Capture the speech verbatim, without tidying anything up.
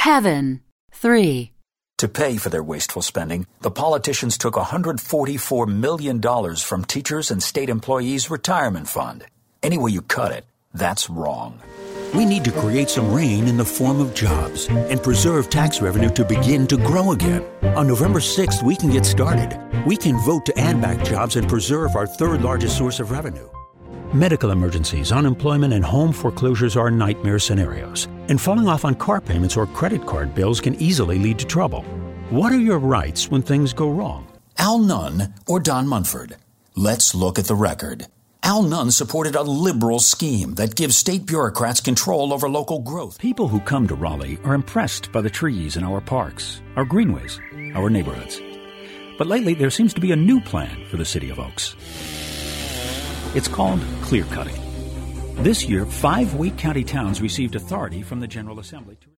Heaven. three. To pay for their wasteful spending, the politicians took one hundred forty-four million dollars from teachers and state employees' retirement fund. Any way you cut it, that's wrong. We need to create some rain in the form of jobs and preserve tax revenue to begin to grow again. On November sixth, we can get started. We can vote to add back jobs and preserve our third largest source of revenue. Medical emergencies, unemployment, and home foreclosures are nightmare scenarios. And falling off on car payments or credit card bills can easily lead to trouble. What are your rights when things go wrong? Al Nunn or Don Munford? Let's look at the record. Al Nunn supported a liberal scheme that gives state bureaucrats control over local growth. People who come to Raleigh are impressed by the trees in our parks, our greenways, our neighborhoods. But lately, there seems to be a new plan for the City of Oaks. It's called clear cutting. This year, five Wake County towns received authority from the General Assembly to